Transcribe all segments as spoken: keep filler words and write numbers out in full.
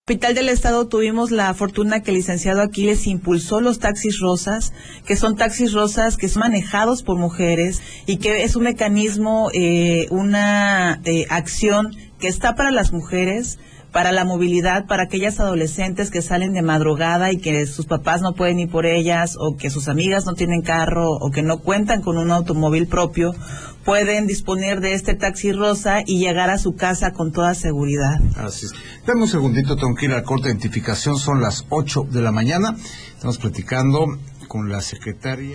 capital del estado tuvimos la fortuna que el licenciado Aquiles impulsó los taxis rosas, que son taxis rosas que son manejados por mujeres y que es un mecanismo, eh, una eh, acción que está para las mujeres, para la movilidad, para aquellas adolescentes que salen de madrugada y que sus papás no pueden ir por ellas, o que sus amigas no tienen carro, o que no cuentan con un automóvil propio, pueden disponer de este taxi rosa y llegar a su casa con toda seguridad. Así es. Dame un segundito, tengo que ir a corte de identificación, son las ocho de la mañana, estamos platicando con la secretaria.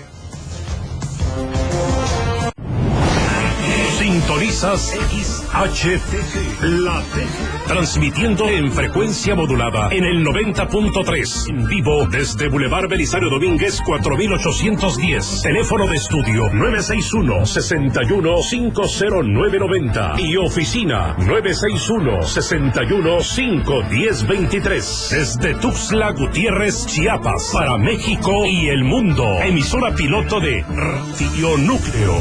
Sintonizas X H T G, La T G, transmitiendo en frecuencia modulada en el noventa punto tres, en vivo desde Boulevard Belisario Domínguez cuatro mil ochocientos diez, teléfono de estudio nueve seis uno, seis uno cinco cero nueve nueve cero y oficina nueve seis uno, seis uno cinco uno cero dos tres, desde Tuxtla Gutiérrez, Chiapas, para México y el mundo, emisora piloto de Radio Núcleo.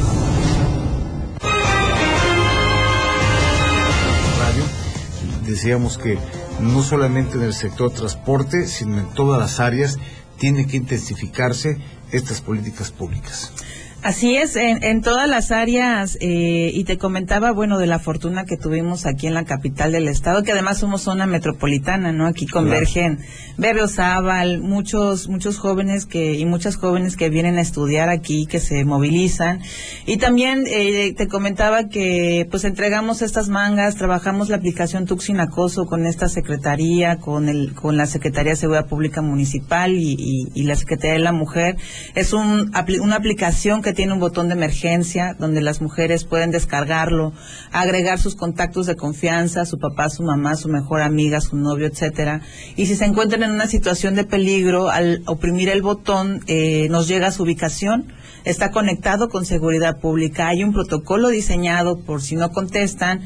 Decíamos que no solamente en el sector transporte, sino en todas las áreas, tiene que intensificarse estas políticas públicas. Así es, en, en todas las áreas, eh, y te comentaba, bueno, de la fortuna que tuvimos aquí en la capital del estado, que además somos zona metropolitana, ¿no? Aquí convergen claro. Berriozábal, muchos, muchos jóvenes que, y muchas jóvenes que vienen a estudiar aquí, que se movilizan. Y también, eh, te comentaba que, pues, entregamos estas mangas, trabajamos la aplicación Tuxi Sin Acoso con esta secretaría, con el, con la Secretaría de Seguridad Pública Municipal y, y, y la Secretaría de la Mujer. Es un, una aplicación que tiene un botón de emergencia donde las mujeres pueden descargarlo, agregar sus contactos de confianza, su papá, su mamá, su mejor amiga, su novio, etcétera. Y si se encuentran en una situación de peligro, al oprimir el botón, eh, nos llega a su ubicación. Está conectado con seguridad pública. Hay un protocolo diseñado por si no contestan.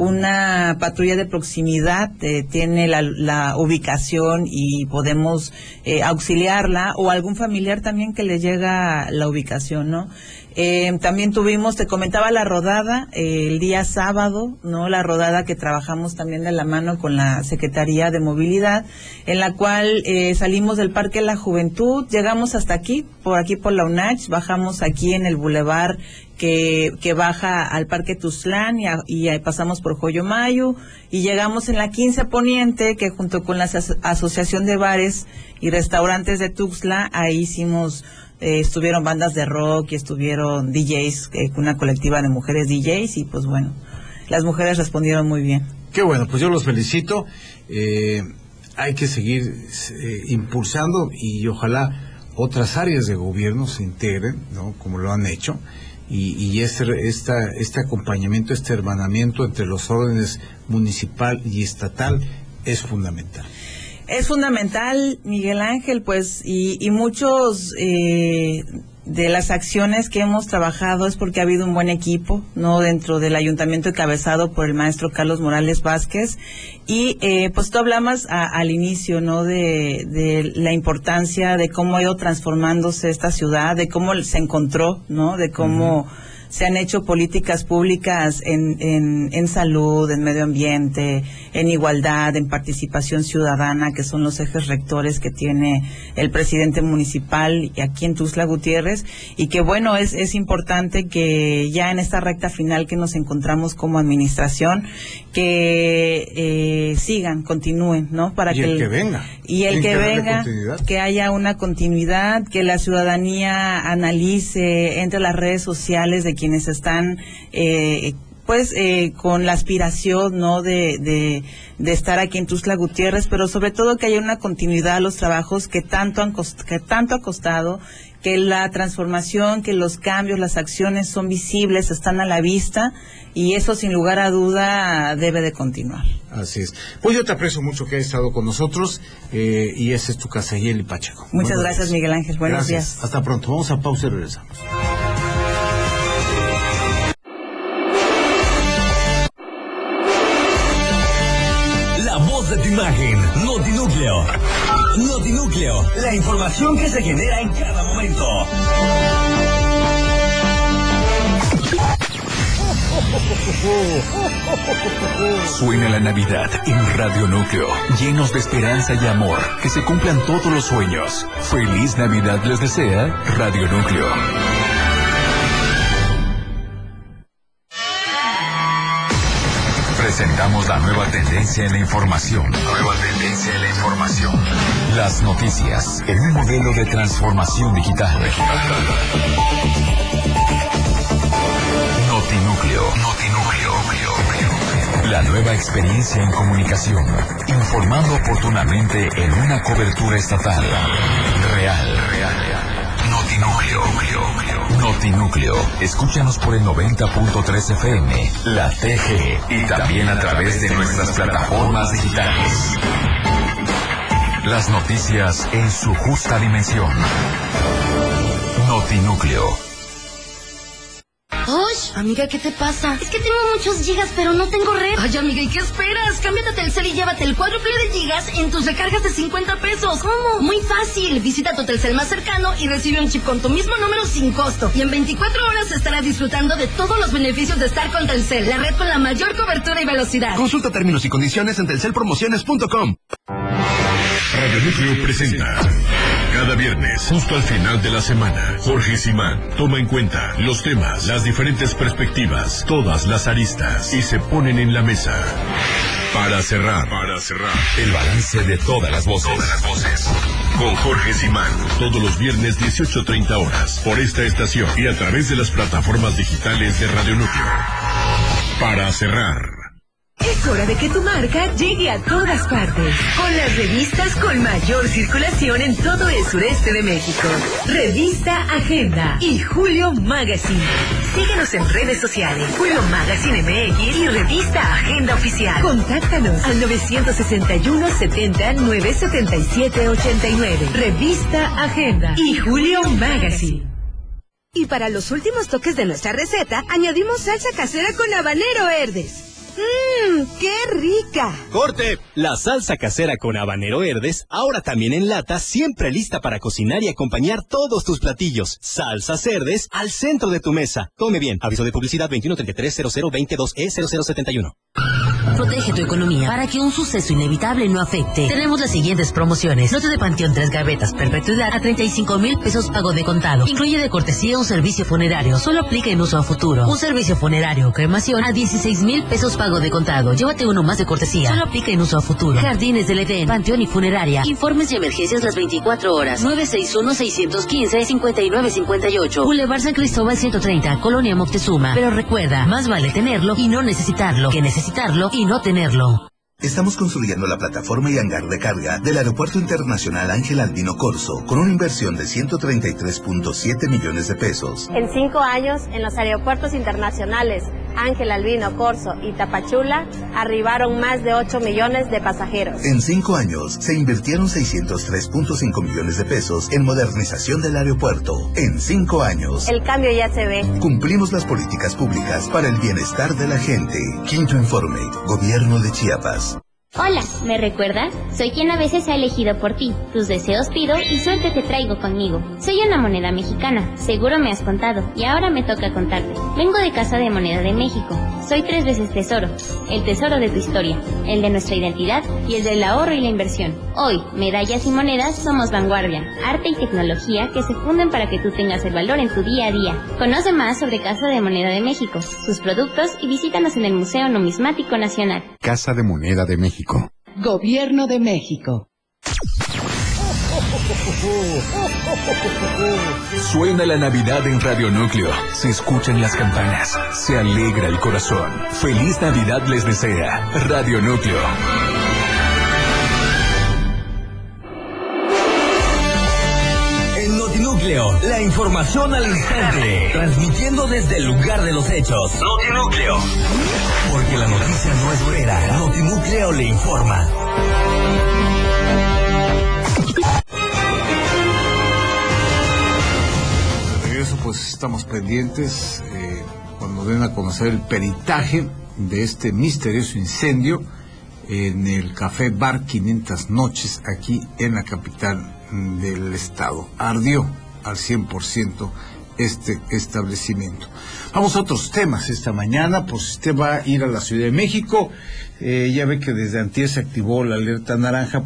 Una patrulla de proximidad eh, tiene la, la ubicación y podemos eh, auxiliarla, o algún familiar también que le llega la ubicación, ¿no? Eh, también tuvimos, te comentaba, la rodada eh, el día sábado, ¿no? La rodada que trabajamos también de la mano con la Secretaría de Movilidad, en la cual eh, salimos del Parque de la Juventud, llegamos hasta aquí, por aquí por la U N A C H, bajamos aquí en el bulevar que, que baja al Parque Tuzlán y, a, y a, pasamos por Joyomayo y llegamos en la quince Poniente, que junto con la as Asociación de Bares y Restaurantes de Tuxtla, ahí hicimos... Eh, estuvieron bandas de rock y estuvieron D Js, eh, una colectiva de mujeres D Js, y pues bueno, las mujeres respondieron muy bien. Qué bueno, pues yo los felicito. Eh, hay que seguir eh, impulsando y ojalá otras áreas de gobierno se integren, ¿no? Como lo han hecho, y, y este, esta, este acompañamiento, este hermanamiento entre los órdenes municipal y estatal es fundamental. Es fundamental, Miguel Ángel, pues, y, y muchos eh, de las acciones que hemos trabajado es porque ha habido un buen equipo, ¿no? Dentro del ayuntamiento encabezado por el maestro Carlos Morales Vázquez. Y eh, pues tú hablabas a, al inicio, ¿no? De, de la importancia de cómo ha ido transformándose esta ciudad, de cómo se encontró, ¿no? De cómo... Uh-huh. Se han hecho políticas públicas en, en, en salud, en medio ambiente, en igualdad, en participación ciudadana, que son los ejes rectores que tiene el presidente municipal y aquí en Tuxtla Gutiérrez, y que bueno, es, es importante que ya en esta recta final que nos encontramos como administración, que eh, sigan, continúen, ¿no? Para y que el el que venga. Y el que venga, que haya una continuidad, que la ciudadanía analice entre las redes sociales de quienes están eh, pues eh, con la aspiración, ¿no? de, de, de estar aquí en Tuxtla Gutiérrez, pero sobre todo que haya una continuidad a los trabajos que tanto han cost que tanto ha costado, que la transformación, que los cambios, las acciones son visibles, están a la vista, y eso sin lugar a duda debe de continuar. Así es. Pues yo te aprecio mucho que hayas estado con nosotros, eh, y esa es tu casa, Yeli Pacheco. Muchas Buenos gracias, días. Miguel Ángel. Buenos gracias. días. Hasta pronto. Vamos a pausa y regresamos. La voz de tu imagen, Notinúcleo. Notinúcleo, la información que se genera en cada momento. Suena la Navidad en Radio Núcleo, llenos de esperanza y amor, que se cumplan todos los sueños. Feliz Navidad les desea Radio Núcleo. Presentamos la nueva tendencia en la información. Nueva tendencia en la información. Las noticias en un modelo de transformación digital. Notinúcleo. Notinúcleo. La nueva experiencia en comunicación. Informando oportunamente en una cobertura estatal. Real. Real. Notinúcleo. Notinúcleo. Escúchanos por el noventa punto tres F M, la T G, y también a través de nuestras plataformas digitales. Las noticias en su justa dimensión. Notinúcleo. Osh, amiga, ¿qué te pasa? Es que tengo muchos gigas, pero no tengo red. Ay, amiga, ¿y qué esperas? Cámbiate a Telcel y llévate el cuádruple de gigas en tus recargas de cincuenta pesos. ¿Cómo? Muy fácil. Visita tu Telcel más cercano y recibe un chip con tu mismo número sin costo. Y en veinticuatro horas estarás disfrutando de todos los beneficios de estar con Telcel, la red con la mayor cobertura y velocidad. Consulta términos y condiciones en telcel promociones punto com. Radio Núcleo presenta cada viernes, justo al final de la semana, Jorge Simán toma en cuenta los temas, las diferentes perspectivas, todas las aristas, y se ponen en la mesa. Para cerrar, para cerrar, el balance de todas las voces. Todas las voces. Con Jorge Simán, todos los viernes dieciocho treinta horas, por esta estación y a través de las plataformas digitales de Radio Núcleo. Para cerrar. Es hora de que tu marca llegue a todas partes, con las revistas con mayor circulación en todo el sureste de México. Revista Agenda y Julio Magazine. Síguenos en redes sociales, Julio Magazine M X y Revista Agenda Oficial. Contáctanos al nueve sesenta y uno setenta nueve setenta y siete ochenta y nueve. Revista Agenda y Julio Magazine. Y para los últimos toques de nuestra receta, añadimos salsa casera con habanero Herdes. ¡Mmm! ¡Qué rica! ¡Corte! La salsa casera con habanero Herdes, ahora también en lata, siempre lista para cocinar y acompañar todos tus platillos. Salsas Herdes al centro de tu mesa. Come bien. Aviso de publicidad veintiuno treinta y tres cero cero veintidós E cero cero setenta y uno. Protege tu economía para que un suceso inevitable no afecte. Tenemos las siguientes promociones. Lote de Panteón Tres Gavetas, perpetuidad a treinta y cinco mil pesos pago de contado. Incluye de cortesía un servicio funerario. Solo aplica en uso a futuro. Un servicio funerario o cremación a dieciséis mil pesos pago de contado. Llévate uno más de cortesía. Solo aplica en uso a futuro. Jardines del Edén, Panteón y Funeraria. Informes y emergencias las veinticuatro horas. nueve seis uno seis uno cinco cinco nueve cinco ocho. Boulevard San Cristóbal ciento treinta, Colonia Moctezuma. Pero recuerda, más vale tenerlo y no necesitarlo que necesitarlo y no tenerlo. Estamos construyendo la plataforma y hangar de carga del Aeropuerto Internacional Ángel Albino Corzo con una inversión de ciento treinta y tres punto siete millones de pesos. En cinco años, en los aeropuertos internacionales Ángel Albino Corzo y Tapachula, arribaron más de ocho millones de pasajeros. En cinco años, se invirtieron seiscientos tres punto cinco millones de pesos en modernización del aeropuerto. En cinco años, el cambio ya se ve. Cumplimos las políticas públicas para el bienestar de la gente. Quinto informe, Gobierno de Chiapas. Hola, ¿me recuerdas? Soy quien a veces ha elegido por ti. Tus deseos pido y suerte te traigo conmigo. Soy una moneda mexicana, seguro me has contado, y ahora me toca contarte. Vengo de Casa de Moneda de México. Soy tres veces tesoro. El tesoro de tu historia, el de nuestra identidad y el del ahorro y la inversión. Hoy, medallas y monedas somos vanguardia, arte y tecnología que se funden para que tú tengas el valor en tu día a día. Conoce más sobre Casa de Moneda de México, sus productos y visítanos en el Museo Numismático Nacional. Casa de Moneda de México. Gobierno de México. Suena la Navidad en Radio Núcleo. Se escuchan las campanas. Se alegra el corazón. Feliz Navidad les desea Radio Núcleo. En Notinúcleo, la información al instante. Transmitiendo desde el lugar de los hechos. Notinúcleo. Porque la noticia no es brera. Notinúcleo le informa. Eso pues estamos pendientes eh, cuando den a conocer el peritaje de este misterioso incendio en el Café Bar quinientas Noches aquí en la capital del estado. Ardió al cien por ciento este establecimiento. Vamos a otros temas esta mañana. Pues usted va a ir a la Ciudad de México. Eh, ya ve que desde antier se activó la alerta naranja